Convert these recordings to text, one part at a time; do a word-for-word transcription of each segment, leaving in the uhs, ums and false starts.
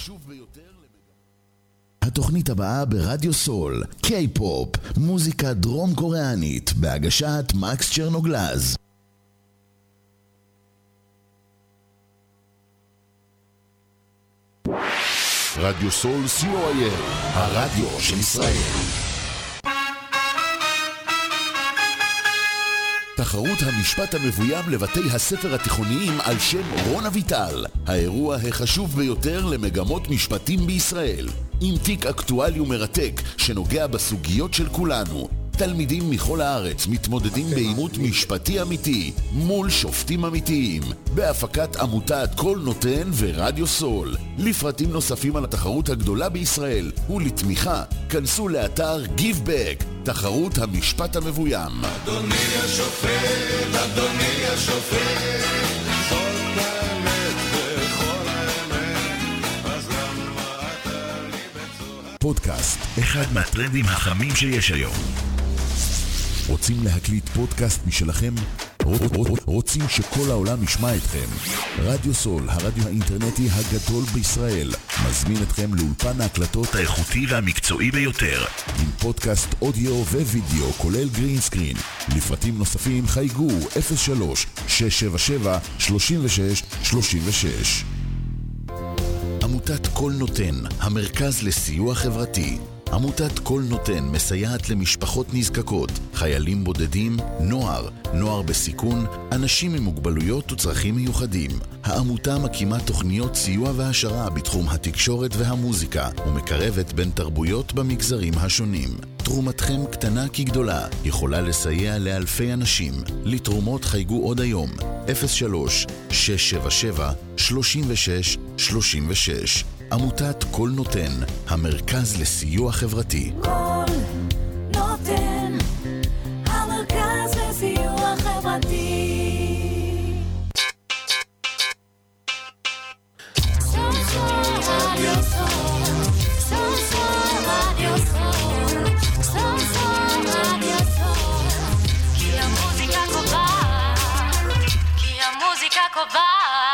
החשוב ביותר התוכנית הבאה ברדיו סול, קיי-פופ, מוזיקה דרום קוריאנית, בהגשת מקס צ'רנוגלז. רדיו סול סי או איי אל, הרדיו של ישראל. תחרות המשפט המבוים לבתי הספר התיכוניים על שם רון אביטל, האירוע החשוב ביותר למגמות משפטים בישראל, עם תיק אקטואלי ומרתק שנוגע בסוגיות של כולנו. תלמידים מכל הארץ מתמודדים בעימות משפטי אמיתי מול שופטים אמיתיים, בהפקת עמותת כל נותן ורדיו סול. לפרטים נוספים על התחרות הגדולה בישראל ולתמיכה, כנסו לאתר Give Back, תחרות המשפט המבוים. אדוני השופט, אדוני השופט, זאת האמת וכל האמת, אז למה אתה לי בצורה... פודקאסט, אחד מהטרנדים החמים שיש היום. רוצים להקליט פודקאסט משלכם? רוצים שכל העולם ישמע אתכם? רדיו סול, הרדיו האינטרנטי הגדול בישראל, מזמין אתכם לאולפן ההקלטות האיכותי והמקצועי ביותר, עם פודקאסט אודיו ווידאו כולל גרין סקרין. לפרטים נוספים חייגו אפס שלוש שש שבע שבע שלוש שש שלוש שש. עמותת כל נותן, המרכז לסיוע חברתי. עמותת כל נותן מסייעת למשפחות נזקקות, חיילים בודדים, נוער, נוער בסיכון, אנשים עם מוגבלויות וצרכים מיוחדים. העמותה מקימה תוכניות סיוע והשרה בתחום התקשורת והמוזיקה, ומקרבת בין תרבויות במגזרים השונים. תרומתכם קטנה כגדולה, יכולה לסייע לאלפי אנשים. לתרומות חייגו עוד היום, אפס שלוש שש שבע שבע שלוש שש שלוש שש. עמותת כל נותן, המרכז לסיוע חברתי. כל נותן, המרכז לסיוע חברתי. סול סול רדיו סול, סול סול רדיו סול, סול סול רדיו סול, כי המוזיקה קובעת, כי המוזיקה קובעת.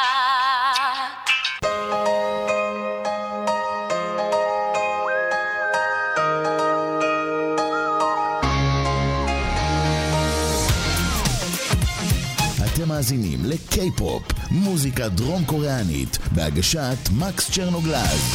מאזינים לקיי-פופ, מוזיקה דרום קוריאנית, בהגשת מקס צ'רנוגלז.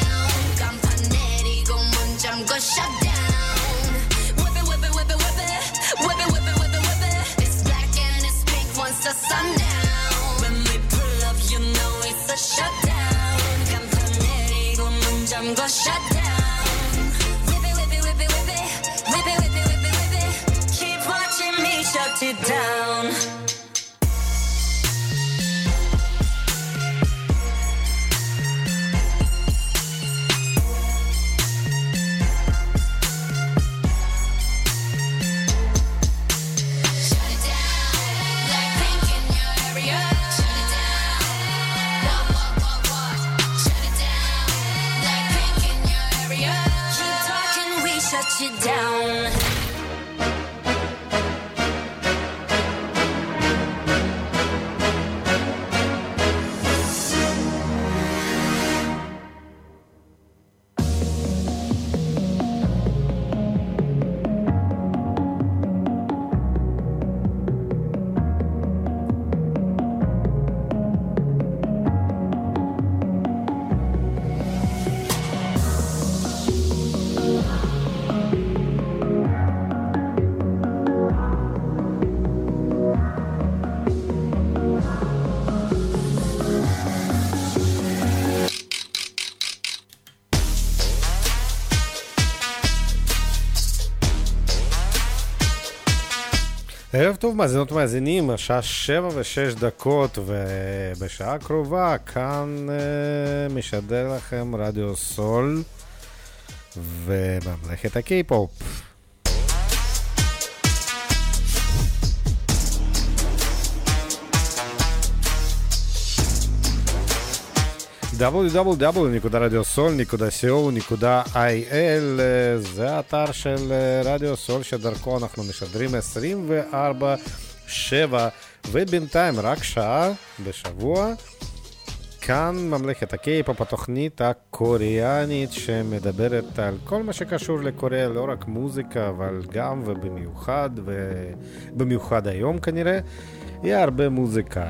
Go shut down. Whip it, whip it, whip it, whip it. shut it down. Shut you down. ערב טוב מאזינות ומאזינים, השעה שבע ושש דקות, ובשעה הקרובה כאן uh, משדר לכם רדיו סול וממלכת הקיי-פופ. דאבליו דאבליו דאבליו נקודה רדיו סול נקודה סי או נקודה איי אל זה האתר של רדיו סול שדרכו אנחנו משדרים עשרים וארבע שבע ובינתיים רק שעה בשבוע. כאן ממלכת הקיי-פופ, התוכנית הקוריאנית שמדברת על כל מה שקשור לקוריאה, לא רק מוזיקה אבל גם ובמיוחד ובמיוחד היום כנראה יהיה הרבה מוזיקה.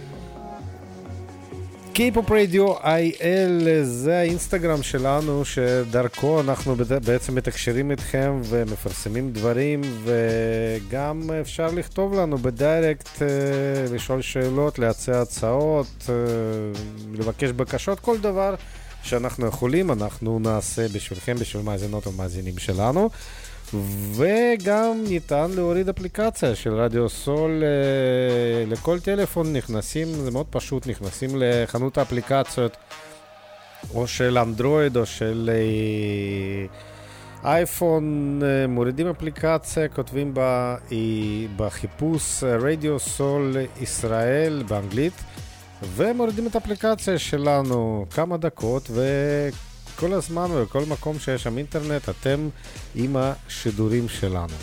קיי-פופ רדיו איי אל זה האינסטגרם שלנו שדרכו אנחנו בעצם מתקשרים איתכם ומפרסמים דברים, וגם אפשר לכתוב לנו בדיירקט, לשאול שאלות, להציע הצעות, לבקש בקשות, כל דבר שאנחנו יכולים אנחנו נעשה בשבילכם, בשביל מאזינות ומאזינים שלנו. וגם ניתן להוריד אפליקציה של רדיו סול לכל טלפון. נכנסים, זה מאוד פשוט, נכנסים לחנות האפליקציות או של אנדרואיד או של אייפון, מורידים אפליקציה, כותבים בה בחיפוש רדיו סול ישראל באנגלית ומורידים את האפליקציה שלנו כמה דקות, ו כל הזמן ובכל מקום שיש שם אינטרנט אתם עם השידורים שלנו.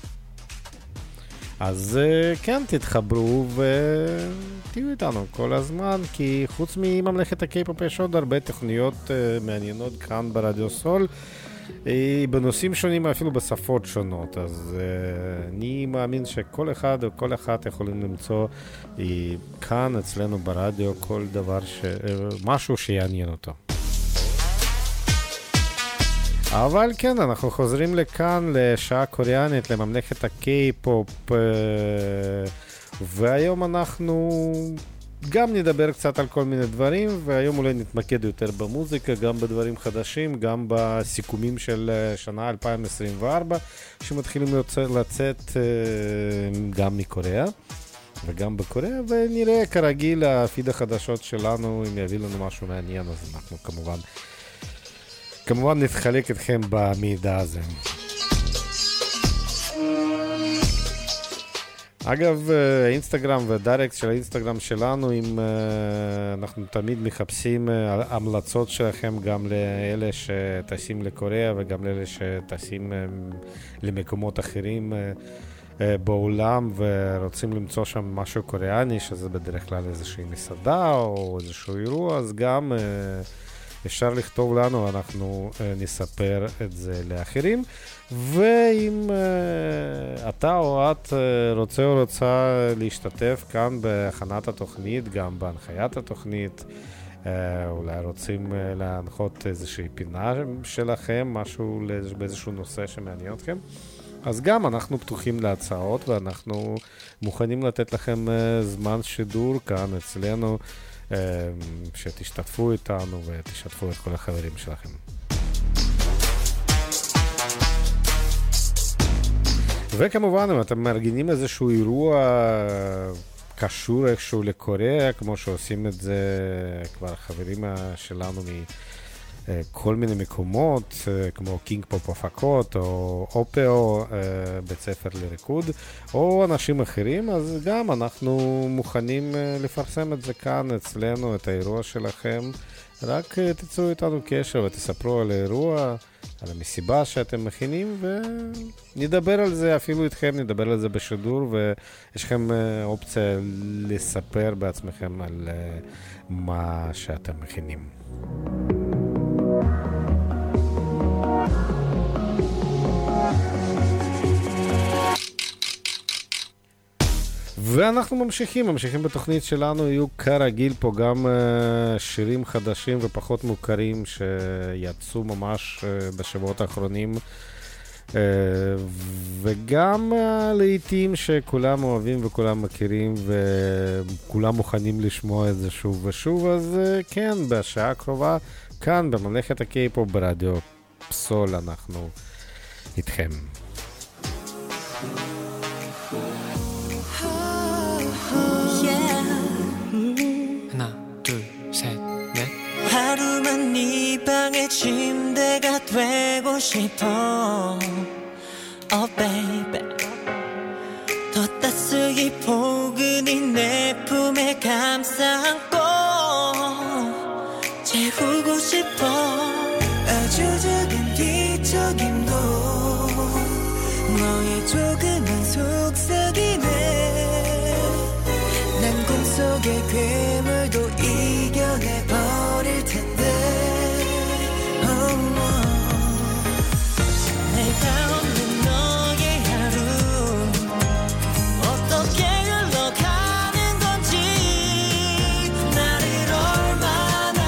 אז כן, תתחברו ותהיו איתנו כל הזמן, כי חוץ מממלכת הקיי-פופ יש עוד הרבה תוכניות מעניינות כאן ברדיו סול בנושאים שונים, אפילו בשפות שונות. אז אני מאמין שכל אחד או כל אחת יכולים למצוא כאן אצלנו ברדיו כל דבר ש... משהו שיעניין אותו. אבל כן, אנחנו חוזרים לכאן לשעה קוריאנית, לממלכת הקיי-פופ, והיום אנחנו גם נדבר קצת על כל מיני דברים, והיום אולי נתמקד יותר במוזיקה, גם בדברים חדשים, גם בסיכומים של שנה אלפיים עשרים וארבע שמתחילים לצאת גם מקוריאה וגם בקוריאה, ונראה כרגיל הפיד החדשות שלנו, אם יביא לנו משהו מעניין אז אנחנו כמובן כמובן נתחלק איתכם במידע הזה. אגב, האינסטגרם והדיירקט של האינסטגרם שלנו, אם אנחנו תמיד מחפשים המלצות שלכם גם לאלה שטסים לקוריאה וגם לאלה שטסים למקומות אחרים בעולם ורוצים למצוא שם משהו קוריאני, שזה בדרך כלל איזושהי מסעדה או איזשהו אירוע, אז גם אפשר לכתוב לנו, אנחנו uh, נספר את זה לאחרים. ואם uh, אתה או את uh, רוצה או רוצה להשתתף כאן בהכנת התוכנית, גם בהנחיית התוכנית, uh, אולי רוצים uh, להנחות איזושהי פינה שלכם, משהו באיזשהו נושא שמעניין אתכם, אז גם אנחנו פתוחים להצעות ואנחנו מוכנים לתת לכם uh, זמן שידור כאן אצלנו, שתשתתפו איתנו ותשתפו את כל החברים שלכם. וכמובן, אם אתם מארגנים איזשהו אירוע קשור איכשהו לקוריאה, כמו שעושים את זה כבר חברים שלנו מכל מיני מקומות, כמו קינג פופ הפקות, או אופאו, בית ספר לריקוד, או אנשים אחרים, אז גם אנחנו מוכנים לפרסם את זה כאן אצלנו, את האירוע שלכם. רק תצאו איתנו קשר ותספרו על האירוע, על המסיבה שאתם מכינים, ונדבר על זה אפילו איתכם, נדבר על זה בשידור, ויש לכם אופציה לספר בעצמכם על מה שאתם מכינים. ואנחנו ממשיכים, ממשיכים בתוכנית שלנו, יהיו כרגיל פה גם uh, שירים חדשים ופחות מוכרים שיצאו ממש uh, בשבועות האחרונים, uh, וגם uh, לעיתים שכולם אוהבים וכולם מכירים וכולם מוכנים לשמוע את זה שוב ושוב, אז uh, כן, בשעה הקרובה כאן בממלכת הקיי-פופ ברדיו פסול אנחנו איתכם. 하루만 네 방의 침대가 되고 싶어 Oh baby 더 따스히 포근히 내 품에 감싸 안고 재우고 싶어 아주 작은 뒤척임도 너의 조그만 속삭임에 난 꿈속의 괴물도 이겨내버릴 텐데 oh, no. 내가 없는 너의 하루 어떻게 흘러가는 건지 나를 얼마나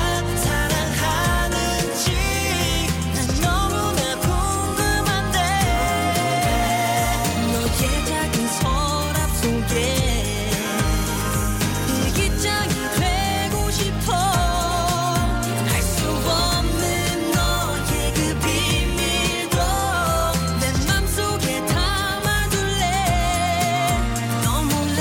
사랑하는지 난 너무나 궁금한데 너의 작은 서랍 속에 일기장이 되고 싶어 알 수 없는 너의 그 비밀도 내 맘속에 담아둘래 너 몰래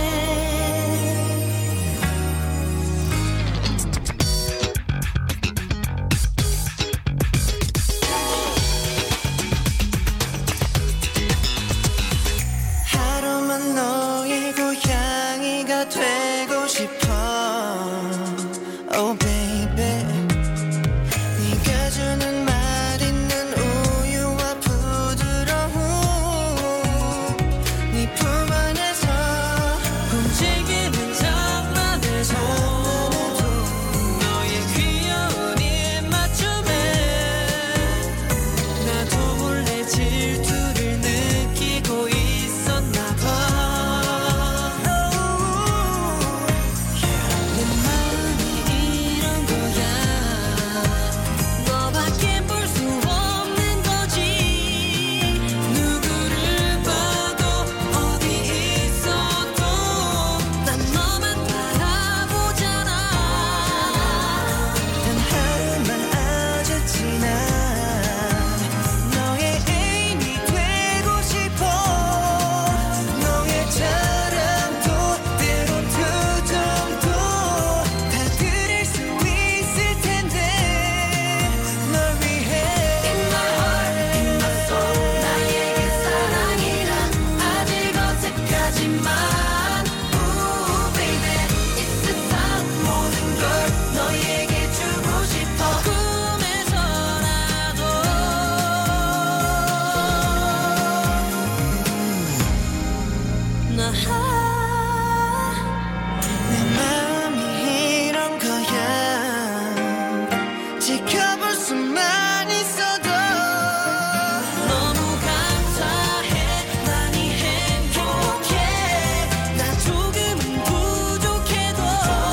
하루만 너의 고양이가 되고 싶어 Oh baby 네가 주는 맛있는 우유와 부드러움 네 품 안에서 움직이는 장난을 손으로 너의 귀여운 입맞춤에 나도 몰래 질투를 느끼고 있었나 봐 내 마음이 이런 거야 너밖에 볼 수 없는 거지 누구를 봐도 어디 있어도 난 너만 바라보잖아 단 하루만 아주 지나 너의 애인이 되고 싶어 너의 자랑도 때론 투정도 다 들을 수 있을 텐데 널 위해 In my heart, in my soul 나에게 사랑이란 아직 어색하지만 Ooh baby 이 세상 모든 걸 너에게 주고 싶어 꿈에서라도 나 내 마음이 이런 거야 지켜볼 수만 있어도 너무 감사해 많이 행복해 나 조금은 부족해도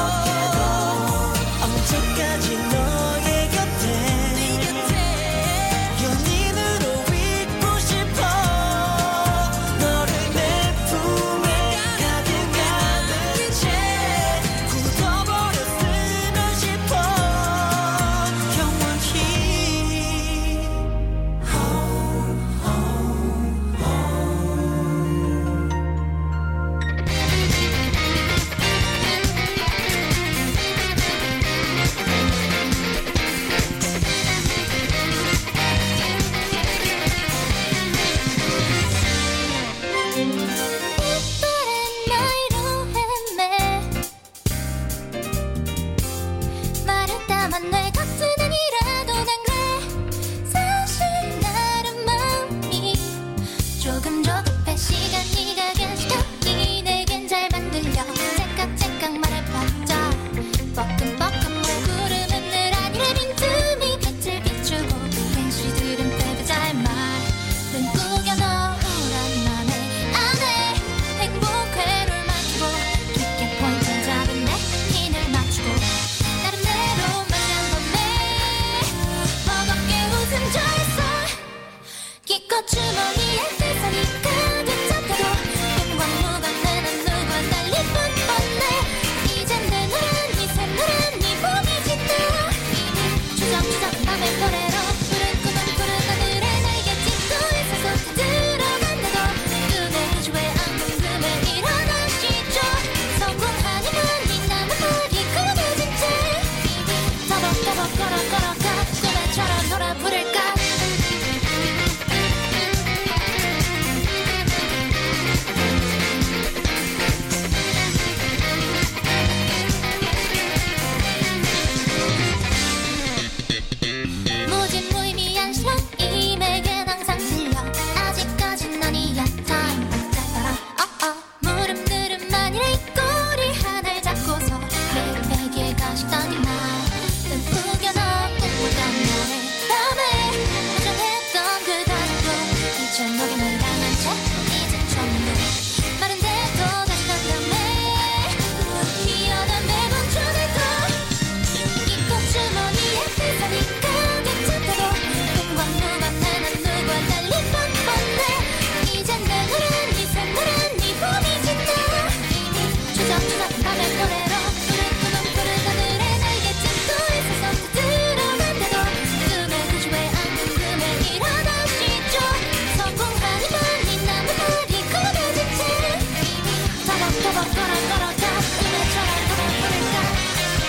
언제까지 너의 곁에 연인으로 있고 싶어 너를 내 품에 나이로 헤매 말은 다만 내 같은 아니라도 난 그래 사실 나름 마음이 조금 조급해 시간이 가게 시간이 내겐 잘 안 들려 째깍째깍 말해봤자 뻐끔뻐끔 왜 구름은 늘 아니래 빈틈이 빛을 비추고 행시들은 빼도 잘 말은 꾸겨 넣으란 맘에 안에 행복회를 맡기고 깊게 포인트 잡은 내 핀을 맞추고 나름대로 만난 밤에 버겁게 웃음 져있어 기껏 주머니에 세상이 가득 찼다고 꿈과 무관해 난 누구와 달리 뻔뻔해 이젠 내 노란이 새노란이 봄이 짙다 이미 추적추적 밤의 노래로 푸른 꿈은 푸른 하늘에 날갯짓 또 있어서 들어간다고 눈에 그지 왜 안 궁금해 일어나시죠 성공하니만 이 남은 말이 그려진 채 이미 더벅더벅 걸어 걸어가 꿈에처럼 놀아 부를까 무진무의미한 실랑임에겐 항상 들려 아직까진 아니야 타임 짧아라 어어 무릎느름만이래 이 꼬리 하나를 잡고서 매일 베개에 가시던 이날은 구겨넣고 보던 날의 밤에 무정했던 그 다리도 이제 노림을 당한 채 이젠 처음으로 마른데도 다시 난 밤에 희연한 매번 전에도 이꽃 주머니에 세상이 가득 찼다고 꿈과 무관해 난 누구와 달리 뻔뻔해 이젠 내 노란이 새노란이 봄이 짙다 이미 추적추적 밤의 노래로 푸른 꿈은 푸른 하늘에 날갯짓 또 있어서 들어간다고 눈에 그지 왜 안 궁금해 일어나시죠 성공하니만 이 남은 말이 그려진 채 이미 더벅더벅 걸어 걸어가 꿈에처럼 돌아 부를까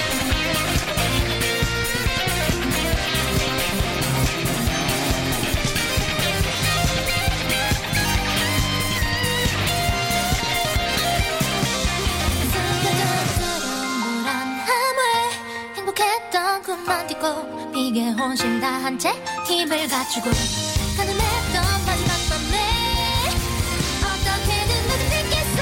스르르르 불안함에 행복했던 꿈만 딛고 비계 혼신 다한 채 힘을 갖추고 가늠했던 마지막 밤에 어떻게든 너도 듣겠어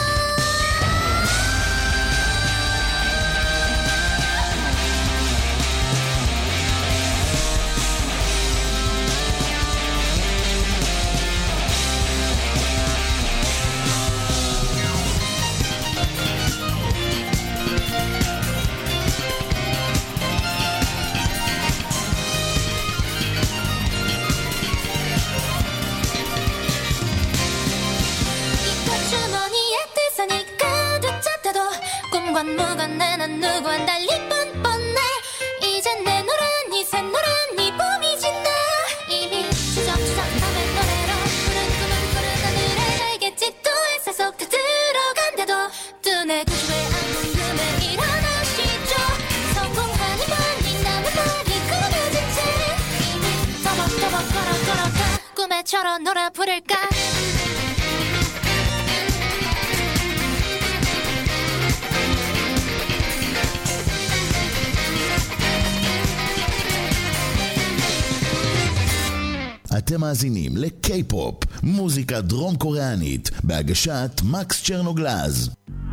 이꽃 주머니에 태산이 가득 찼다도 꿈과 무관해 난 누구와 달리 뻔뻔해 이젠 내 노란이 새노란이 봄이 짙다 이미 추적추적 밤의 노래로 푸른 꿈은 푸른 하늘에 날갯짓 또 햇살 속 다 들어간다도 눈에 그지 왜 안 궁금해 일어나시죠 성공하니만 이 남은 말이 그려진 채 이미 더벅더벅 걸어 걸어가 꿈에처럼 놀아 부를까 אתם מאזינים לקיי-פופ, מוזיקה דרום קוריאנית, בהגשת מקס צ'רנוגלז.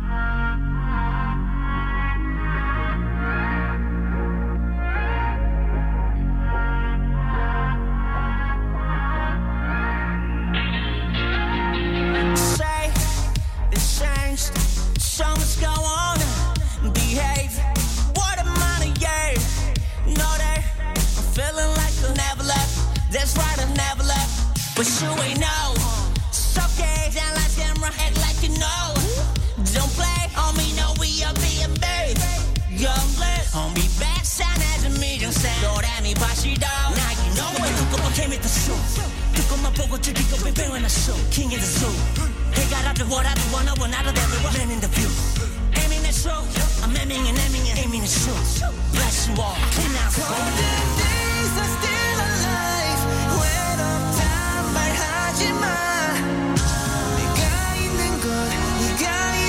Say it's changed, so much go on. Behave. What am I to yeah? No, that I'm feeling like I'll never left. That's right, I'll never left. But you ain't know. It's okay. Down like camera, act like you know. Don't play on me, no, we are being made. Young blessed. On me back, sign as a medium sound. Don't let me pass you down. Now you know it. Look up, I came at the show. 듣고만 보고 즐기고 뱅뱅 when I show. King in the zoo. They got out of what I do, I know one out of everyone. Man in the view. Aiming that show. I'm aiming and aiming and aiming to show. Bless you all. Clean out. Golden days are still alive. When I'm time, 말하지 마. 네가 있는 것, 네가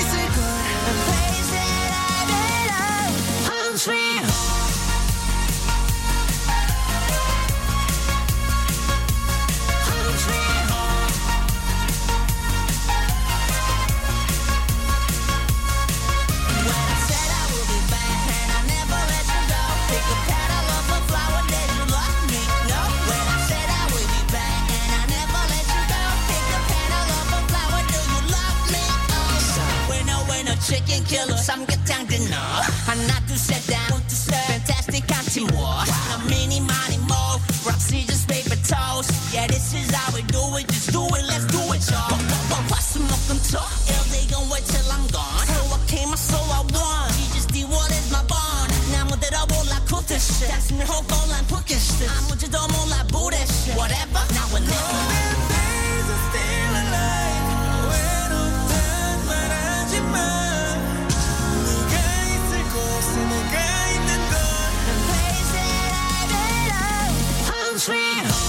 to sit down. Fantastic content war. Now many, many more. Rock, scissors, paper, toast. Yeah, this is how we do it. Just do it, let's do it, y'all. What's the milk and talk? If they gon' wait till I'm gone. So I came, I so I won. You just did what is my bond. Now I'm with it all like cook this shit. That's me whole goal like book this shit. I'm with it all more like boo this shit. Whatever, now we're living. days are still alive. When I'm done, but I'm your mind. 누가 있을 곳에 내가 있는 건 The place that I belong. Home sweet home.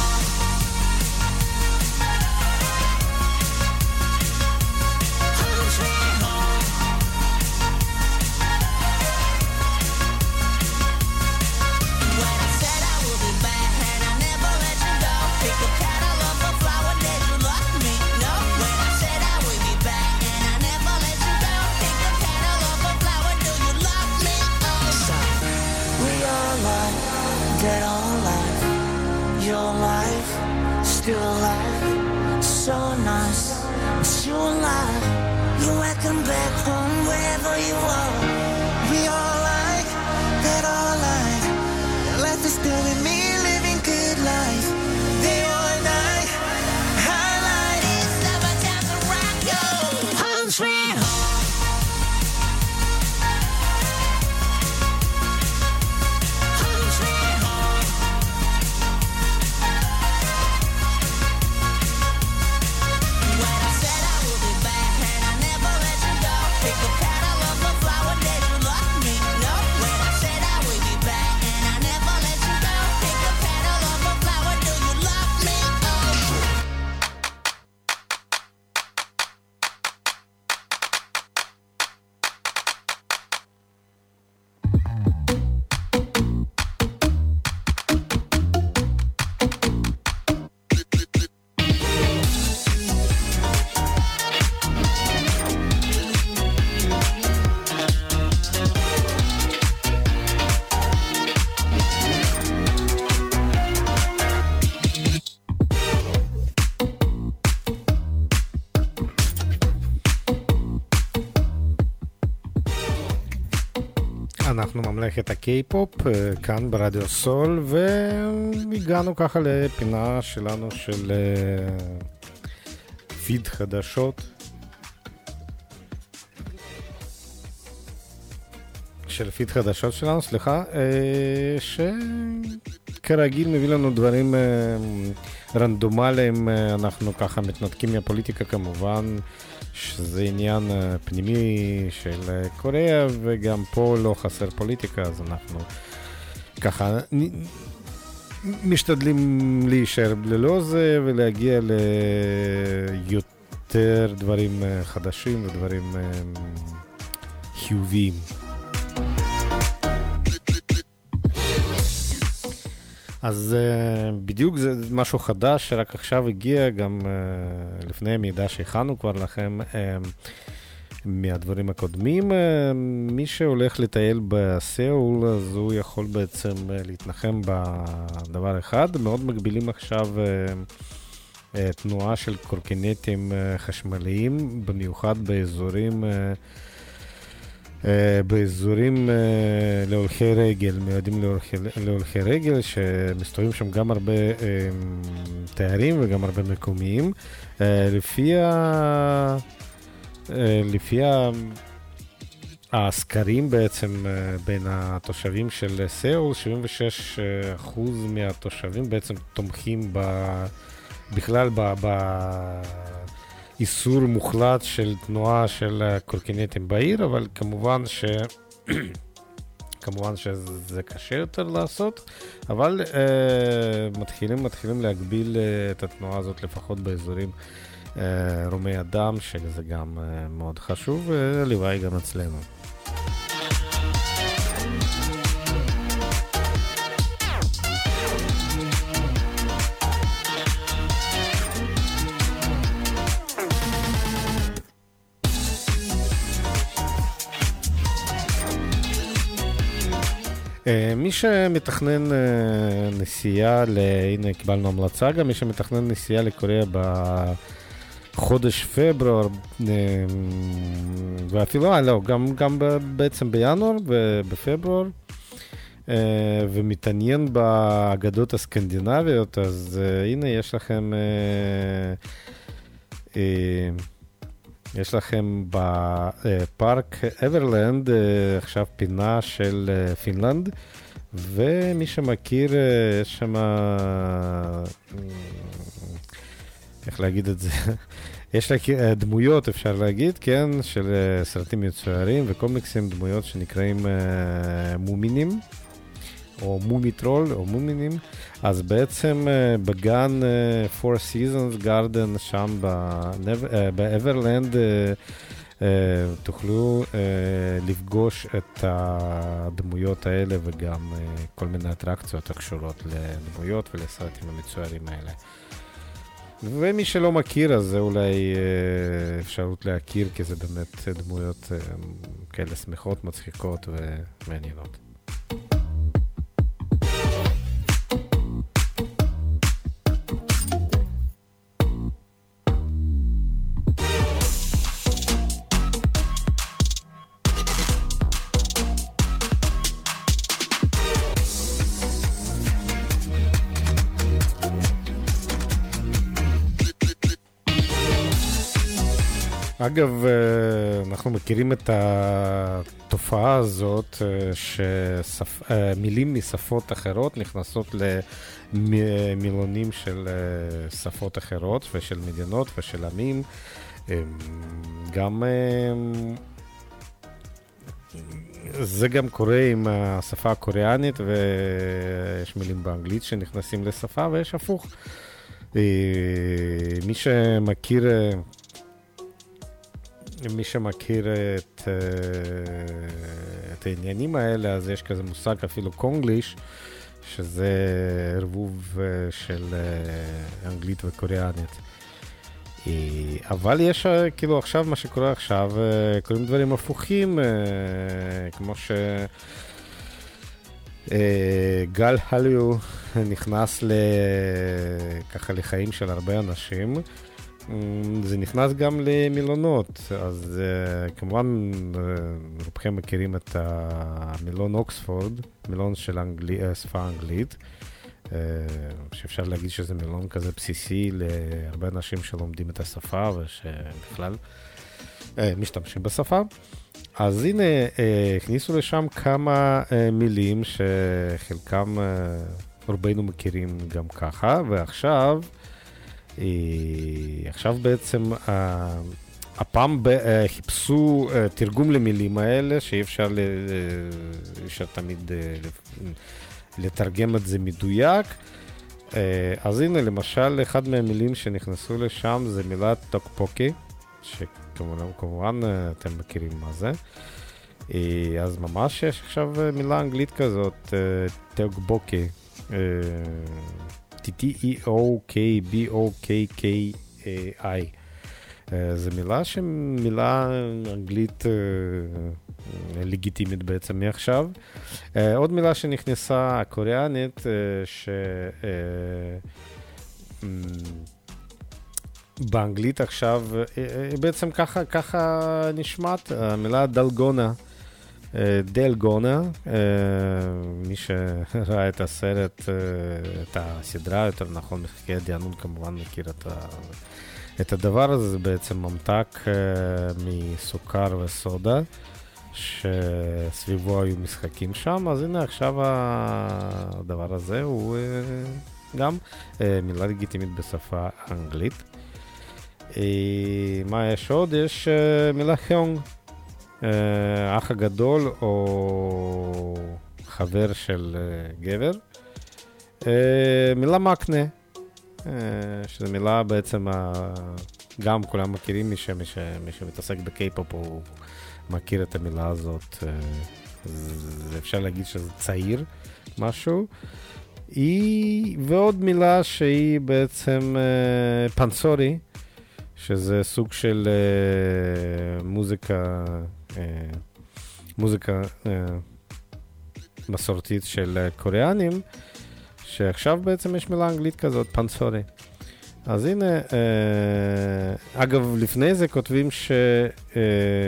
Home sweet home. When I said I would be back and I never let you go. Pick a petal of a flower, did you love me? No. When I said I would be back and I never let you go. Pick a petal of a flower, do you love me? Oh. we are alive, dead or alive. Your life, still alive. So nice, it's you alive. You welcome back home wherever you are. We are alive, dead or alive. Life is still in me, living good life. Day or night, highlight. It's never time to rock you. Home sweet home. Home sweet home. When I said I would be back and I never let you go. Pick a petal of a flower, did you love me? No. When I said I would be back and I never let you go. Pick a petal of a flower, do you love me? Oh. אנחנו ממלכת הקיי-פופ, כאן ברדיו סול, והגענו ככה לפינה שלנו של פיד חדשות. של פיד חדשות שלנו, סליחה, שכרגיל מביא לנו דברים רנדומליים, אנחנו ככה מתנתקים מהפוליטיקה כמובן, שזה עניין פנימי של קוריאה, וגם פה לא חסר פוליטיקה, אז אנחנו ככה משתדלים להישאר ללא זה, ולהגיע ליותר דברים חדשים ודברים חיוביים. אז uh, בדיוק זה משהו חדש שרק עכשיו הגיע, גם uh, לפני המידע שהכנו כבר לכם uh, מהדברים הקודמים. Uh, מי שהולך לטייל בסיאול, אז הוא יכול בעצם uh, להתנחם בדבר אחד. מאוד מגבילים עכשיו uh, uh, תנועה של קורקינטים uh, חשמליים, במיוחד באזורים... Uh, Uh, באזורים uh, להולכי רגל, מיועדים להולכי, להולכי רגל, שמסתובבים שם גם הרבה uh, תיירים וגם הרבה מקומיים. Uh, לפי ה... uh, לפי ה... הסקרים בעצם uh, בין התושבים של סיאול, שבעים ושש אחוז מהתושבים בעצם תומכים ב... בכלל ב... ב... איסור מוחלט של תנועה של קורקינטים בעיר, אבל כמובן ש... כמובן שזה קשה יותר לעשות, אבל uh, מתחילים, מתחילים להגביל uh, את התנועה הזאת לפחות באזורים uh, רומי אדם, שזה גם uh, מאוד חשוב, ולוואי גם אצלנו. מי שמתכנן נסיעה, הנה קיבלנו המלצה גם, מי שמתכנן נסיעה לקוריאה חודש פברואר, ואפילו, לא, גם, גם בעצם בינואר ובפברואר, ומתעניין באגדות הסקנדינביות, אז הנה יש לכם, יש לכם בפארק אברלנד עכשיו פינה של פינלנד, ומי שמכיר, יש שם, איך להגיד את זה, יש לה דמויות, אפשר להגיד, כן, של סרטים מצוירים וקומיקסים, דמויות שנקראים מומינים, או מומיטרול, או מומינים. אז בעצם בגן Four Seasons Garden, שם באברלנד, תוכלו לפגוש את הדמויות האלה וגם כל מיני אטרקציות הקשורות לדמויות ולסרטים המצוירים האלה. ומי שלא מכיר, אז זה אולי אפשרות להכיר, כי זה באמת דמויות כאלה שמחות, מצחיקות ומעניינות. אגב, אנחנו מכירים את התופעה הזאת שמילים משפות אחרות נכנסות למילונים של שפות אחרות ושל מדינות ושל עמים. גם זה גם קורה עם השפה הקוריאנית, ויש מילים באנגלית שנכנסים לשפה ויש הפוך. מי שמכיר מי שמכיר את, את העניינים האלה, אז יש כזה מושג אפילו קונגליש, שזה ערבוב של אנגלית וקוריאנית. אבל יש, כאילו עכשיו, מה שקורה עכשיו, קוראים דברים הפוכים, כמו ש... גל הליו נכנס ככה לחיים של הרבה אנשים, זה נכנס גם למילונות, אז uh, כמובן uh, רובכם מכירים את המילון אוקספורד, מילון של אנגלי, uh, שפה אנגלית, uh, שאפשר להגיד שזה מילון כזה בסיסי להרבה אנשים שלומדים את השפה ושבכלל uh, משתמשים בשפה. אז הנה, uh, הכניסו לשם כמה uh, מילים שחלקם uh, רובנו מכירים גם ככה, ועכשיו עכשיו בעצם הפעם חיפשו תרגום למילים האלה, שאי אפשר תמיד לתרגם את זה מדויק. אז הנה, למשל, אחד מהמילים שנכנסו לשם זה מילת טוקפוקי, שכמובן אתם מכירים מה זה. אז ממש יש עכשיו מילה אנגלית כזאת, טוקבוקי. T-E-O-K-B-O-K-K-I. זו מילה שמילה אנגלית לגיטימית בעצם מעכשיו. עוד מילה שנכנסה, הקוריאנית, שבאנגלית עכשיו, בעצם ככה, ככה נשמעת, המילה דלגונה. דלגונה, מי שראה את הסרט, את הסדרה, יותר נכון, מחקי הדיינון, כמובן מכיר את, ה, את הדבר הזה. זה בעצם ממתק מסוכר וסודה, שסביבו היו משחקים שם. אז הנה, עכשיו הדבר הזה הוא גם מילה לגיטימית בשפה אנגלית. מה יש עוד? יש מילה חיונג. אח הגדול או חבר של גבר. מילה מקנה, שזו מילה בעצם, גם כולם מכירים, מי שמתעסק בקיי-פופ הוא מכיר את המילה הזאת. אפשר להגיד שזה צעיר משהו. היא, ועוד מילה שהיא בעצם פנסורי, שזה סוג של מוזיקה מוזיקה מסורתית של קוריאנים, שעכשיו בעצם יש מילה אנגלית כזאת, פנסורי. אז הנה, אה, אגב, לפני זה כותבים ש... אה,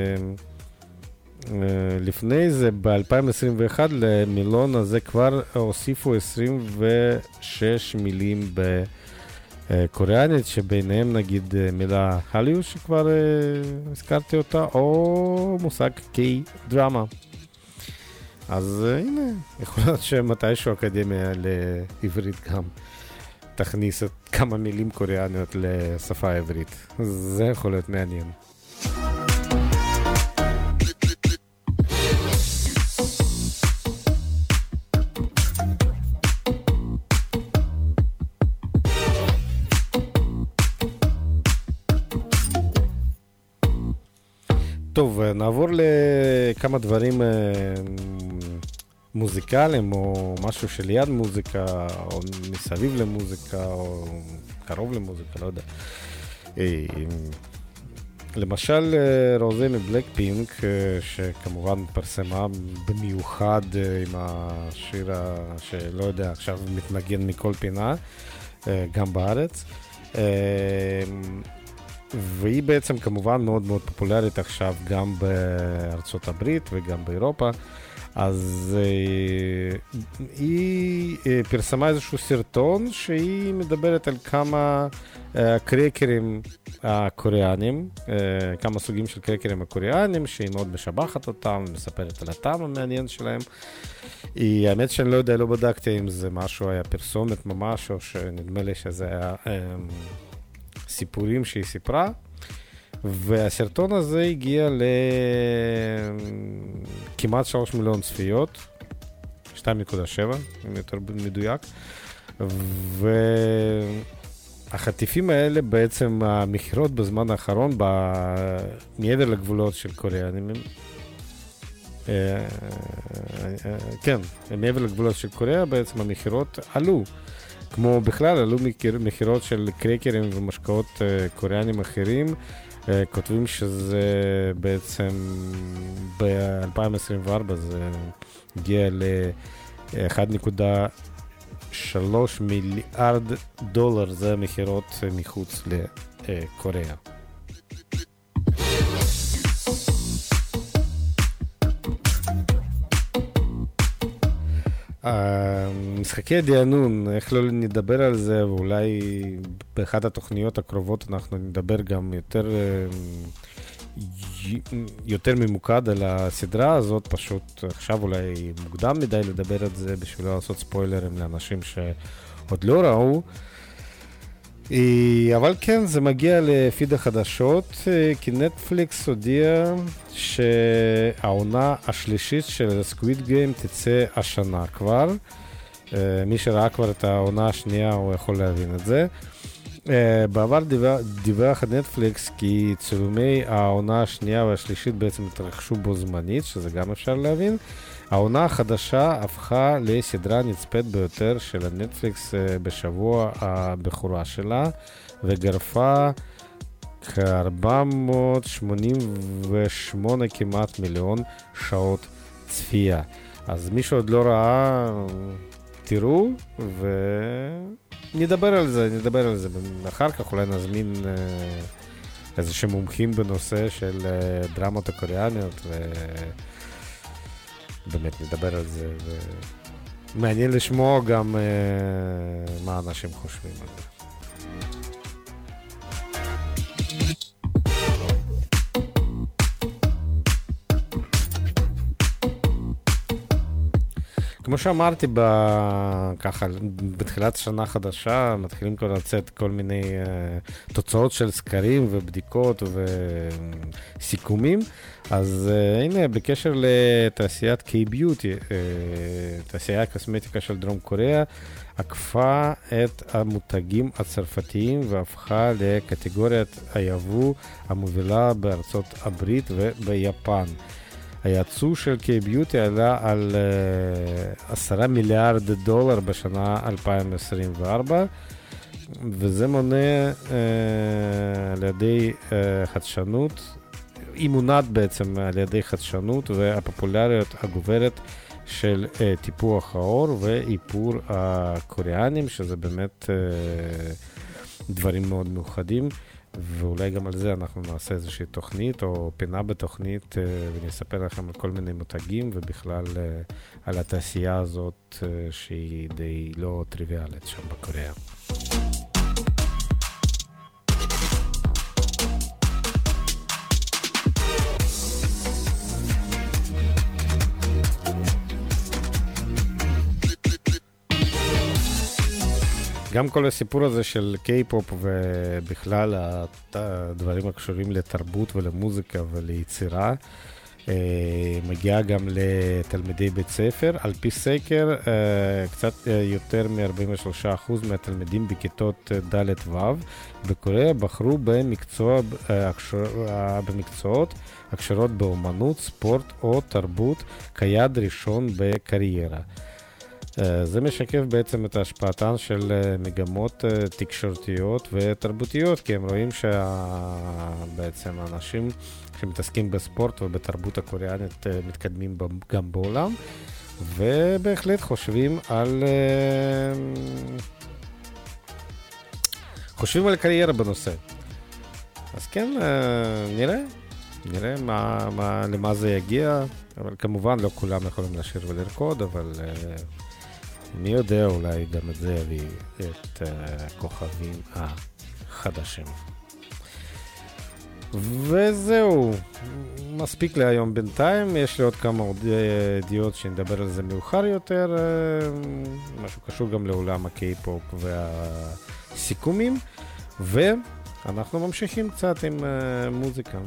לפני זה, ב-אלפיים עשרים ואחת, למילון הזה כבר הוסיפו עשרים ושש מילים בקוריאנית, שביניהם נגיד מילה הליו, שכבר הזכרתי אותה, או מושג קיי-דרמה. אז הנה, יכול להיות שמתישהו האקדמיה לעברית גם תכניס את כמה מילים קוריאניות לשפה העברית. זה יכול להיות מעניין. טוב, נעבור לכמה דברים מוזיקליים, או משהו שליד מוזיקה, או מסביב למוזיקה, או קרוב למוזיקה, לא יודע. למשל, רוזה מבלק פינק, שכמובן פרסמה במיוחד עם השיר שלא יודע, עכשיו מתנגן מכל פינה, גם בארץ. והיא בעצם כמובן מאוד מאוד פופולרית עכשיו גם בארצות הברית וגם באירופה. אז uh, היא uh, פרסמה איזשהו סרטון שהיא מדברת על כמה uh, קרקרים הקוריאנים, uh, כמה סוגים של קרקרים הקוריאנים, שהיא מאוד משבחת אותם, מספרת על הטעם המעניין שלהם. היא, האמת שאני לא יודע, לא בדקתי אם זה משהו היה פרסומת ממש, או שנדמה לי שזה היה um, סיפורים שהיא סיפרה. והסרטון הזה הגיע לכמעט שלוש מיליון צפיות, שתיים נקודה שבע, אם יותר מדויק. והחטיפים האלה בעצם המחירות בזמן האחרון, מעבר לגבולות של קוריאנים, כן, מעבר לגבולות של קוריאה בעצם המחירות עלו. כמו בכלל, עלו מחירות של קרקרים ומשקאות קוריאנים אחרים. כותבים שזה בעצם ב-אלפיים עשרים וארבע זה הגיע ל-אחד נקודה שלוש מיליארד דולר, זה מחירות מחוץ לקוריאה. משחקי הדיינון, איך לא נדבר על זה, ואולי באחת התוכניות הקרובות אנחנו נדבר גם יותר יותר ממוקד על הסדרה הזאת. פשוט עכשיו אולי מוקדם מדי לדבר על זה בשביל לא לעשות ספוילרים לאנשים שעוד לא ראו. אבל כן, זה מגיע לפיד החדשות, כי נטפליקס הודיע שהעונה השלישית של סקוויד גיים תצא השנה כבר. מי שראה כבר את העונה השנייה הוא יכול להבין את זה. בעבר דיווח נטפליקס כי צילומי העונה השנייה והשלישית בעצם התרחשו בו זמנית, שזה גם אפשר להבין. העונה החדשה הפכה לסדרה נצפית ביותר של הנטפליקס בשבוע הבכורה שלה, וגרפה כ-ארבע מאות שמונים ושמונה כמעט מיליון שעות צפייה. אז מי שעוד לא ראה, תראו, ונדבר על זה, נדבר על זה. אחר כך אולי נזמין איזה שמומחים בנושא של דרמות הקוריאניות, ו... באמת נדבר על זה, ומעניין לשמוע גם uh, מה אנשים חושבים על זה. כמו שאמרתי, ככה, בתחילת שנה חדשה מתחילים כבר לצאת כל מיני uh, תוצאות של סקרים ובדיקות וסיכומים. אז uh, הנה, בקשר לתעשיית קיי-ביוטי, uh, תעשייה הקוסמטיקה של דרום קוריאה, עקפה את המותגים הצרפתיים והפכה לקטגוריית היבוא המובילה בארצות הברית וביפן. הייצוא של קיי-ביוטי עלה על עשרה מיליארד דולר בשנה אלפיים עשרים וארבע, וזה מונה על ידי חדשנות, היא מונעת בעצם על ידי חדשנות והפופולריות הגוברת של טיפוח העור ואיפור הקוריאנים, שזה באמת דברים מאוד מיוחדים, ואולי גם על זה אנחנו נעשה איזושהי תוכנית או פינה בתוכנית, ונספר לכם על כל מיני מותגים, ובכלל על התעשייה הזאת שהיא די לא טריוויאלית שם בקוריאה. גם כל הסיפור הזה של קיי-פופ ובכלל הדברים הקשורים לתרבות ולמוזיקה וליצירה מגיעה גם לתלמידי בית ספר. על פי סקר, קצת יותר מ-ארבעים ושלושה אחוז מהתלמידים בכיתות ד' ו' בקוריאה בחרו במקצוע, במקצועות הקשורות באומנות, ספורט או תרבות כיעד ראשון בקריירה. זה משקף בעצם את השפעתן של מגמות תקשורתיות ותרבותיות, כי הם רואים שבעצם האנשים שמתעסקים בספורט ובתרבות הקוריאנית מתקדמים גם בעולם, ובהחלט חושבים על חושבים על קריירה בנושא. אז כן, נראה נראה מה, מה, למה זה יגיע, אבל כמובן לא כולם יכולים לשיר ולרקוד, אבל מי יודע, אולי גם את זה יביא את הכוכבים החדשים. וזהו, מספיק להיום בינתיים. יש לי עוד כמה ידיעות שנדבר על זה מאוחר יותר, משהו קשור גם לעולם הקיי-פופ והסיכומים, ואנחנו ממשיכים קצת עם מוזיקה.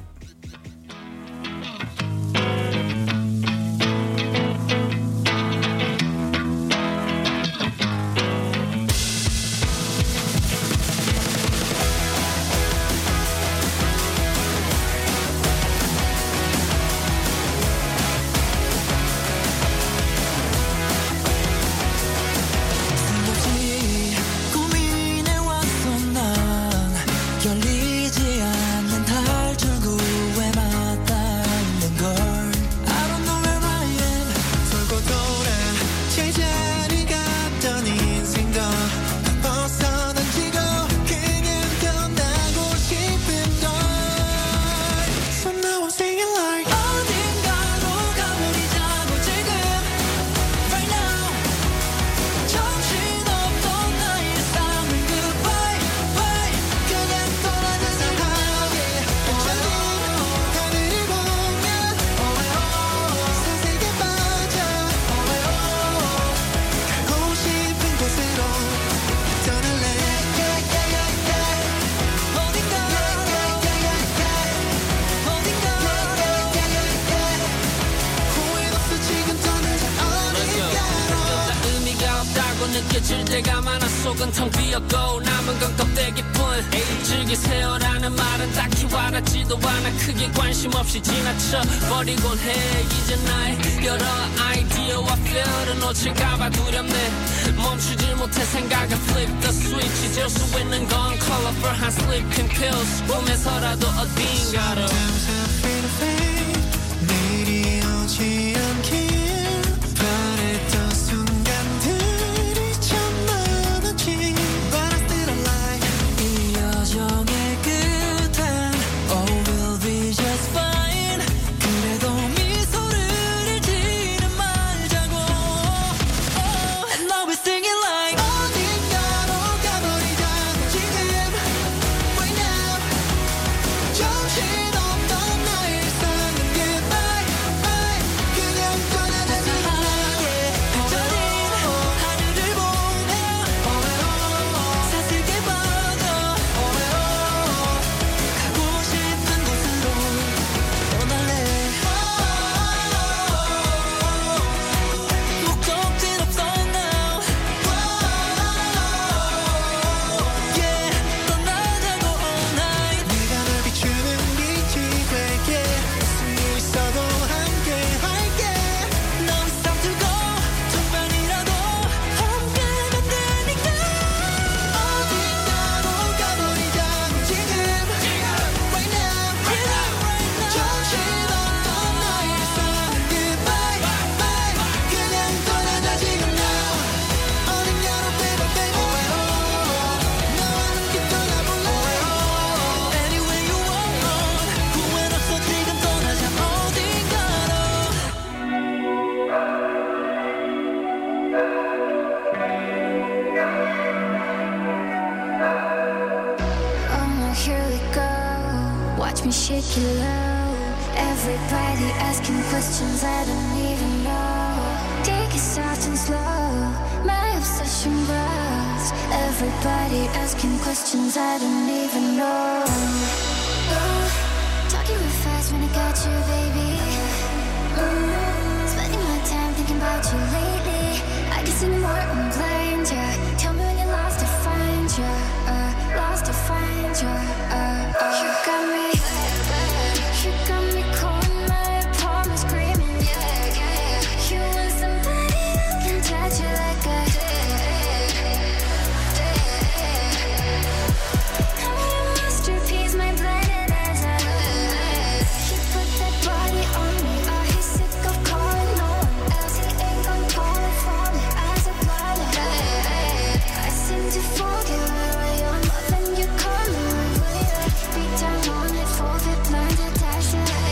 느껴질 때가 많아 속은 텅 비었고 남은 건 껍데기뿐 즐기세요라는 말은 딱히 와닿지도 않아 크게 관심 없이 지나쳐 버리곤 해. 이제 나의 여러 아이디어와 필을 놓칠까봐 두렵네. 멈추질 못해 생각을 flip the switch. 잊을 수 있는 건 colorful한 sleeping pills 꿈에서라도 어딘가로 내일이 오지 않길 바랬던 순간들이 참 많았지. But I still alive. 이 여정의 끝엔 all will be just fine. 그래도 미소를 잃지는 말자고. oh. And now we're singing like 어딘가로 가버리자 지금 right now. 정신없던 shake it low. Everybody asking questions I don't even know. Take it soft and slow. My obsession grows. Everybody asking questions I don't even know. Oh, talking real fast when I got you, baby. Mm, spending my time thinking about you lately. I can see no more, I'm blind, yeah. Tell me when you're lost to find you, uh, lost to find you, uh, uh. You got me, you got me calling my apartment screaming, yeah, yeah. You want somebody who can touch you like a I'm your masterpiece, my blinded eyes are He put that body on me, oh, he's sick of calling no one else. He ain't gon' call it for me, eyes are blinded. I seem to forget where I am, when you call me, where you at? Beat down on it, forfeit, blinded eyes.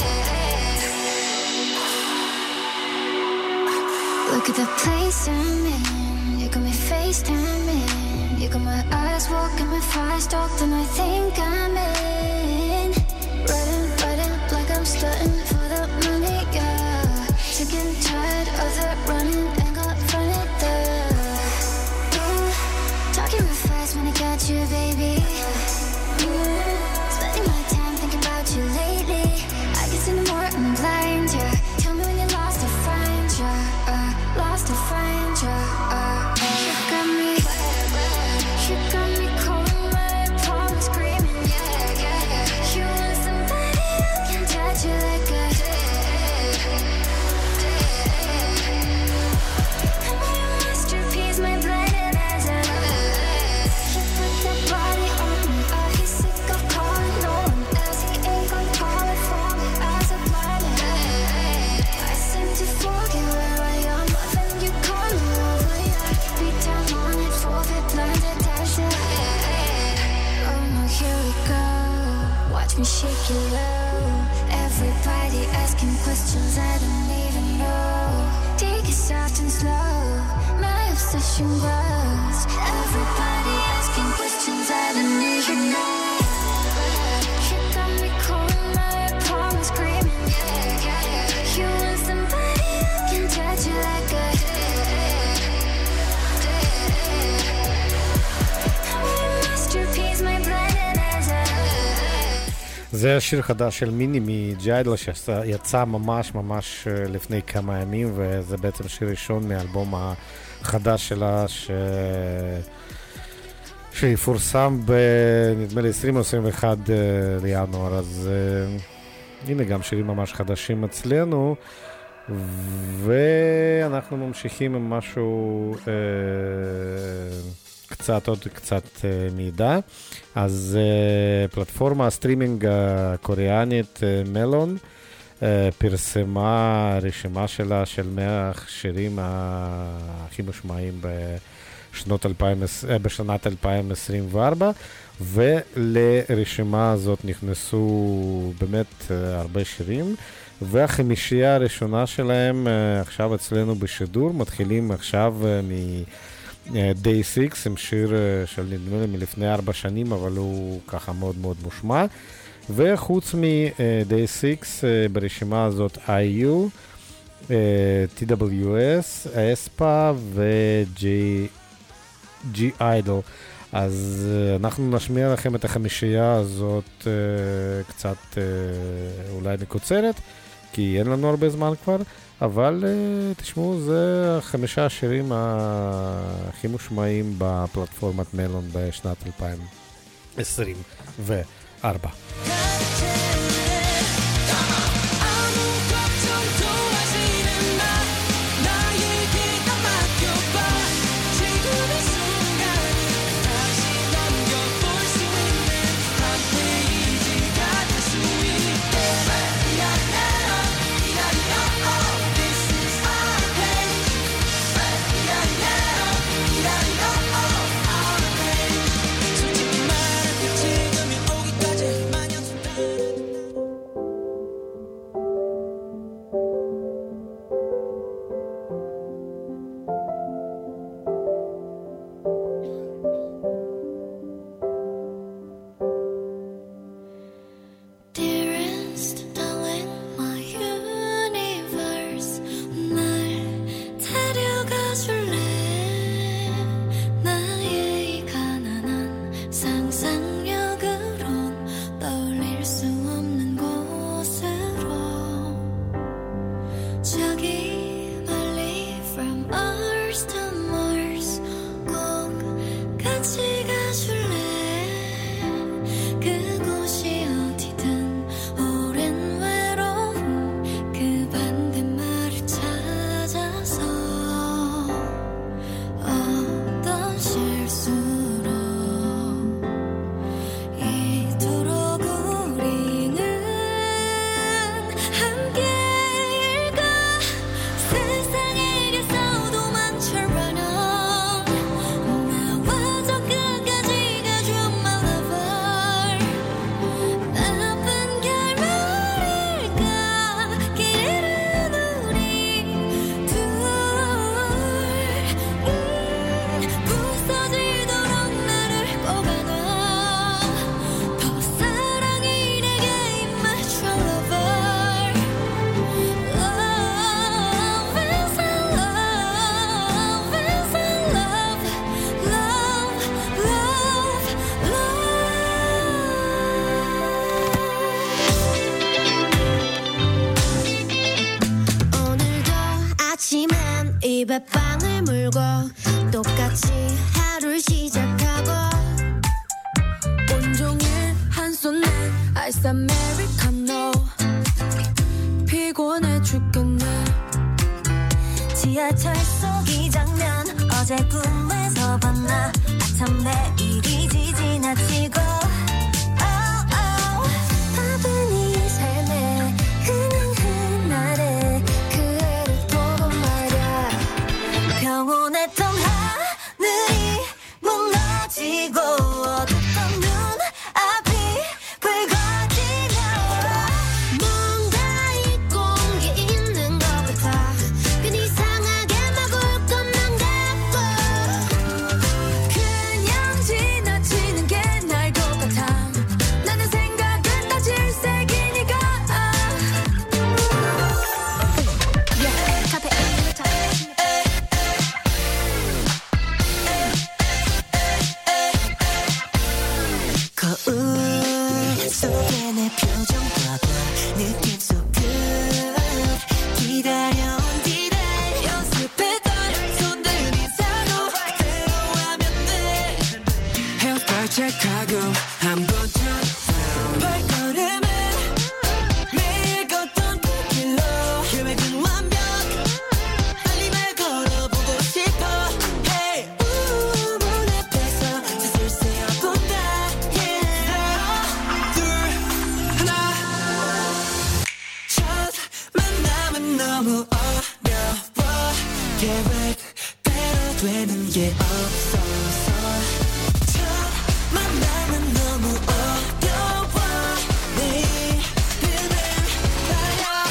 Look at the place I'm in. You got me FaceTiming. You got my eyes walking me fast, stalked, and I think I'm in. Riding, riding like I'm stunting for the money, yeah. Sick and tired of that running, ain't got funny there. Ooh, talking real fast when I got you, baby. Mm, spending my time thinking about you lately. I can see no more, I'm blind, yeah. Tell me when you're lost to find you, uh, lost to find you, uh, uh. You got me, you got me calling my apartment screaming, yeah, yeah. You want somebody who can touch you like a I'm your masterpiece, my blinded eyes are He put that body on me, oh, he's sick of calling no one else. He ain't gon' call it for me, eyes are blinded. I seem to forget where I am, when you call me over, yeah. Beat down on it, forfeit, blinded eyes. Oh no, here we go. Watch me shake it low. Everybody asking questions I don't even know. Take it soft and slow. My obsession grows. Everybody asking questions I don't even know. You got me calling my apartment screaming, yeah, yeah. You want somebody who can touch you like a I'm your masterpiece, my blinded eyes are זה השיר חדש של מיני מג'יידלה שיצא ממש ממש לפני כמה ימים, וזה בעצם שיר ראשון מאלבום החדש שלה ש... שיפורסם בנדמה לי עשרים או עשרים ואחד לינואר. אז uh, הנה גם שירים ממש חדשים אצלנו, ואנחנו ממשיכים עם משהו uh, קצת עוד קצת uh, מידע. אז uh, פלטפורמה הסטרימינג הקוריאנית uh, מלון uh, פרסמה רשימה שלה של מאה השירים הכי משמעיים בשנות אלפיים, בשנת אלפיים עשרים וארבע, ולרשימה הזאת נכנסו באמת uh, הרבה שירים, והחמישייה הראשונה שלהם uh, עכשיו אצלנו בשידור. מתחילים עכשיו uh, מ... Day six, עם שיר של נדמה לי מלפני ארבע שנים, אבל הוא ככה מאוד מאוד מושמע. וחוץ מ-Day six ברשימה הזאת איי יו, טי דאבליו אס, אספה ו-G Idol. אז אנחנו נשמיע לכם את החמישייה הזאת קצת אולי מקוצרת, כי אין לנו הרבה זמן כבר. אבל uh, תשמעו, זה חמישה השירים הכי מושמעים בפלטפורמת מלון בשנת אלפיים עשרים וארבע. 솔직히 말해 지금이 오기까지 마냥 입에 빵을 물고 똑같이 하루를 시작하고 온종일 한 손에 아이스 아메리카노 피곤해 죽겠네 지하철 속 이 장면 어제 꿈에서 봤나 아참 내일이지 지나치고 oh, oh. 답은 이 삶에 그냥 그날에 그 애를 보고 말야 평온했던 하늘이 무너지고 어둡던 눈 앞이 붉어지며 뭔가 이 공기 있는 것 같아 괜히 이상하게 막 울 것만 같고 그냥 지나치는 게 나을 것 같아 나는 생각은 다 질색이니까 yeah, 카페 거울 속에 내 표정 봐봐 느낌 속 끝 기다려온 뒤를 연습했던 손들이 사고 그대로 하면 돼 헤어스타일 체크하고 한번 turn 발걸음은 매일 걷던 그 길로 계획은 완벽 빨리 말 걸어보고 싶어 Hey 우, 문 앞에서 슬슬 세어본다 Yeah 둘 하나 첫 만남은 너무 어려워 계획대로 되는 게 없어서 첫 만남은 너무 어려워 내일은 나야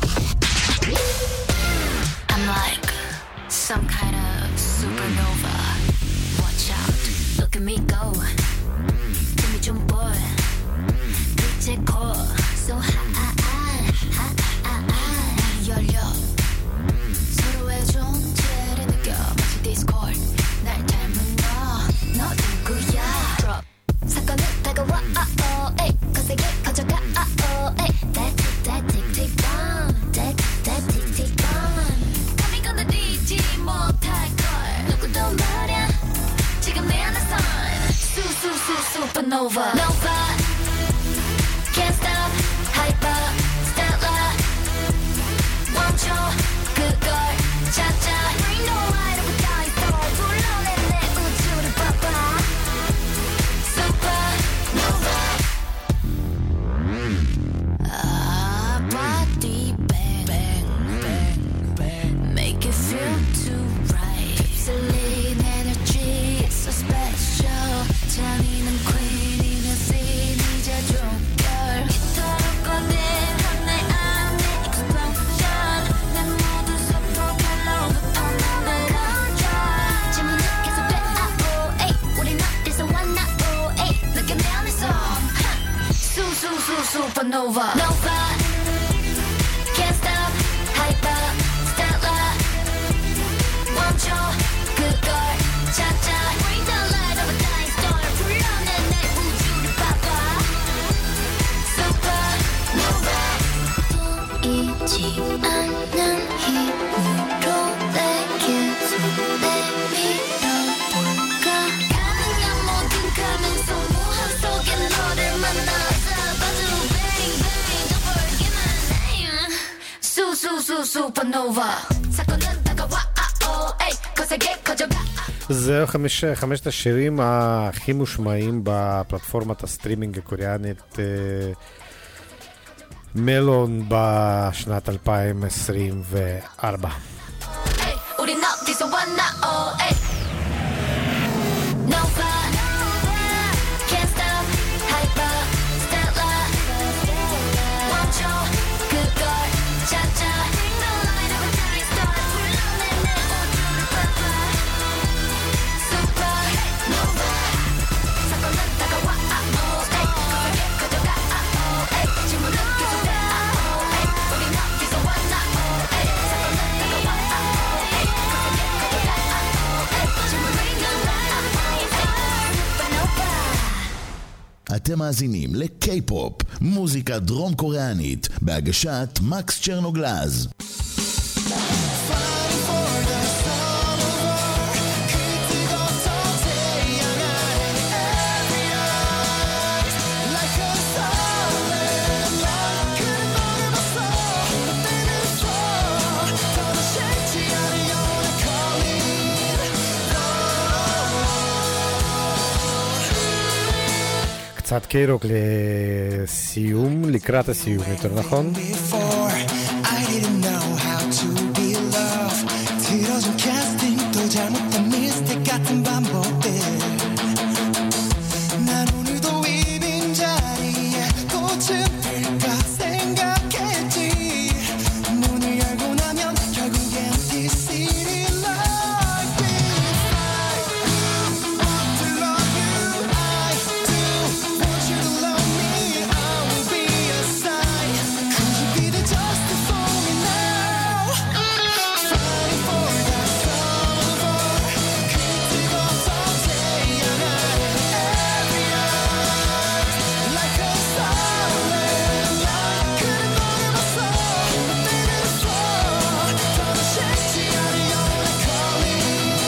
I'm like some kind of supernova. Watch out, look at me go. Give me 좀 boy. 빛의 core, so high, high, high, high. 열려. 서로의 존재를 느껴 마치 Discord. 날 닮은 너, 너 누구야? Drop. 사건은 다가와, oh, 에이. 거세게 커져가, oh, 에이. That tick, that tick, tick bomb. That tick, that tick, tick bomb. 감히 건드리지 못할 걸. 누구도 말야. 지금 내 안에 sign. Su, su, su, supernova. Nova. Can't stop. Hyper. Stella. 멈춰. 그걸 찾아. Bring the light of a dying star. 불러내 내 우주를 봐봐. Supernova. Ah, body bang, bang, bang, bang. Make it feel too right. 휩쓸린 energy, it's so special. 잔인한 queen이면 scene 이제 종결. 이토록 거대한 내 안의 explosion. 내 모든 소포칼로 흩어나는 control. 질문은 계속돼, ah, oh, 에이. 우린 어디서 왔나, oh, 에이. 느껴 내 안에서. Su, su, su, supernova. Nova. Can't stop. Hyper. Stella. 멈춰. 그걸 찾아. Bring the light of a dying star. 불러내 내 우주를 봐봐. Supernova. 보이지 않는 힘으로 내게 손 내밀어볼까. 가능한 모든 가능성 무한 속에 너를 만나서 봐줘. Bang bang don't forget my name. Su, su, su, supernova. 사건은 다가와, oh, 에이. 거세게 커져가. זהו חמש, חמשת השירים הכי מושמעים בפלטפורמת הסטרימינג הקוריאנית אה, מלון בשנת אלפיים עשרים וארבע. Hey, 우린 어디서 왔나, oh, hey. Nova, can't stop, hyper, Stella. 멈춰, 그걸 찾아. Bring the light of a dying star. 불러내 내 우주를 봐봐. Supernova. 사건은 다가와, oh, hey. 거세게 커져가, oh, hey. 질문은 계속돼, oh, hey. 우린 어디서 왔나, oh, hey. 사건은 다가와, oh, hey. 거세게 커져가, oh, hey. 질문은 אתם מאזינים לקיי-פופ, מוזיקה דרום קוריאנית, בהגשת מקס צ'רנוגלז. Fighting for the sun. קצת קיירוק לסיום, לקראת הסיום יותר נכון. Before I didn't know how to be loved. 틀어진 casting 또 잘못된 mistake 같은 반복들. 난 오늘도 이 빈자리에 꽃은 필까 생각했지. 문을 열고 나면 결국엔 this city like this. I want to love you, I do want you to love me. I will be a sign. Could you be the justice for me now? Fighting for that silver. 그때부터 태어나는 every hour. Like a silent light. 그는 너를 봤어. 내려서 더는 식지 않으려는 calling.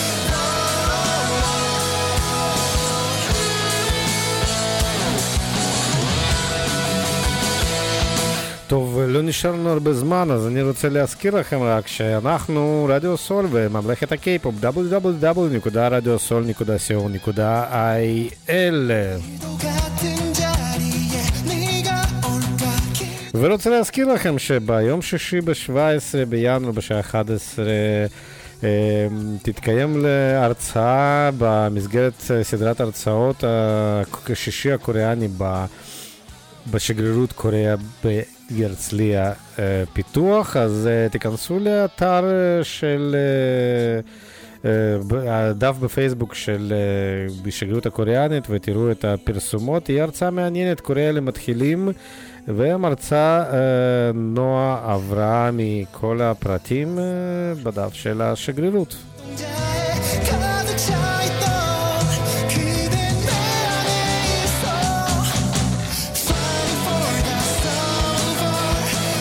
טוב, לא נשארנו הרבה זמן, אז אני רוצה להזכיר לכם רק שאנחנו רדיו סול וממלכת הקיי-פופ דאבליו דאבליו דאבליו נקודה רדיו סול נקודה סי או נקודה איי אל. 같은 자리에 네가 올까 ורוצה להזכיר לכם שביום שישי ב-שבעה עשר בינואר בשעה אחת עשרה אה, תתקיים להרצאה במסגרת סדרת הרצאות השישי הקוריאני ב... בשגרירות קוריאה בהרצליה אה, פיתוח, אז אה, תיכנסו לאתר של אה, אה, הדף בפייסבוק של אה, בשגרירות הקוריאנית ותראו את הפרסומות. היא הרצאה מעניינת, קוריאה למתחילים, והמרצה אה, נועה עברה מכל הפרטים אה, בדף של השגרירות. 가득 차 있던 그대 내 안에 있어. Fighting for that silver.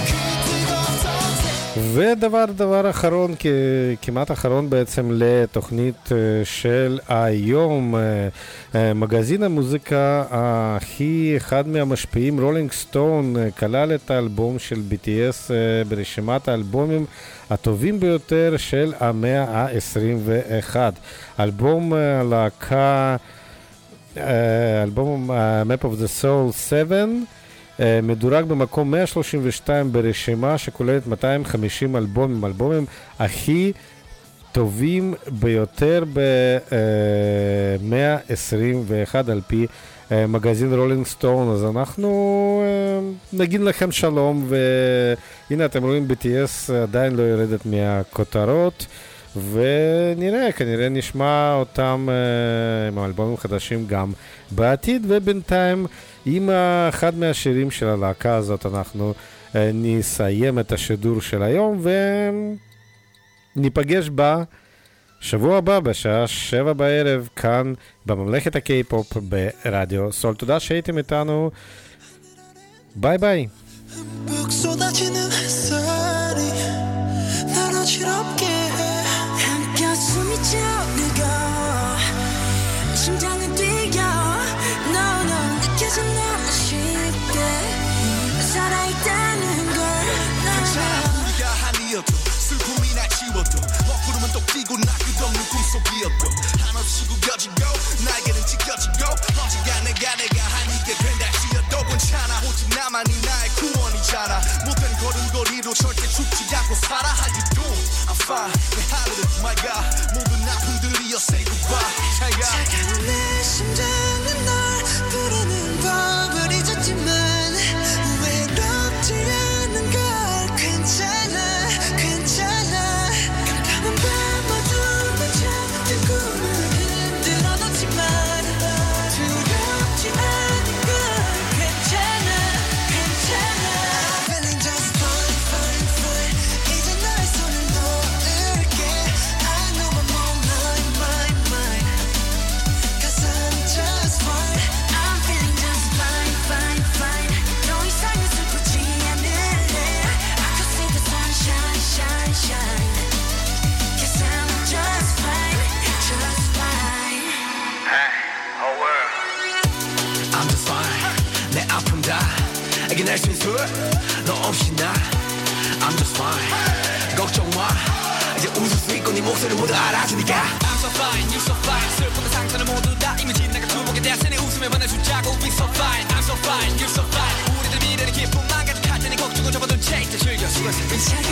그때부터 ודבר דבר אחרון, כ- כמעט אחרון בעצם לתוכנית אה, של היום, אה, אה, מגזין המוזיקה הכי אחד מהמשפיעים, רולינג סטון, אה, כלל את האלבום של בי טי אס אה, ברשימת האלבומים הטובים ביותר של המאה ה-עשרים ואחת. אלבום אה, הלהקה, אה, אלבום אה, Map of the Soul שבע, אה, מדורג במקום מאה שלושים ושתיים ברשימה שכוללת מאתיים וחמישים אלבומים, אלבומים הכי טובים ביותר ב-מאה עשרים ואחת על פי אה, מגזין רולינג סטון. אז אנחנו אה, נגיד לכם שלום, והנה אתם רואים בי טי אס עדיין לא יורדת מהכותרות, ונראה, כנראה נשמע אותם אה, עם האלבומים חדשים גם בעתיד. ובינתיים עם אחד מהשירים של הלהקה הזאת אנחנו אה, נסיים את השידור של היום וניפגש בשבוע הבא בשעה שבע בערב כאן בממלכת הקיי-פופ ברדיו סול. תודה שהייתם איתנו, ביי ביי. 푹 쏟아지는 햇살이 날 어지럽게 해. 한껏 숨이 차오르고 심장이 뛰어. No no 느껴져 너무 쉽게 살아있다는 걸. 우리가 한이어도 슬픔이 날 지워도 먹구름은 또 끼고 나 끝없는 꿈속이었고 한없이 구겨지고 날개는 찢겨지고 언젠가 내가 내가 한이게 된다 시어도 괜찮아. 오직 나만이 나의 구원이잖아. 모든 걸음걸이로 절대 죽지 않고 살아. How you doing? I'm fine. 내 하늘은 my God 모든 아픔들이여 say goodbye. 잘가. 차가운 내 심장은 널 부르는 법을 잊었지만 외롭지 않은 걸. 괜찮아 괜찮아. 깜깜한 밤 어두운 잠든 꿈을 흔들어뒀지만 두렵지 않은 걸. 괜찮아 괜찮아. Feeling just fine fine fine. 이제 나의 손을 놓을게. I know I'm on mine mine mine. Cause I'm just fine. I'm feeling just fine fine fine. 더 이상은 슬프지 않을래. I can see the sunshine shine shine. Cause I'm just fine just fine. I'm just fine 내 아픔 다 이겨낼 수 있어 너 없이 나 I'm just fine 걱정 마 이제 웃을 수 있고 네 목소리 모두 알아주니까 I'm so fine, you so fine 슬픔의 상처는 모두 다 이미 지나가 두목에 대해서 내 웃음에 반해주자고 We so fine, I'm so fine, you're so fine 우리들 미래는 기쁨만 가득할 테니 걱정은 접어둔 채 이제 즐겨 수고했어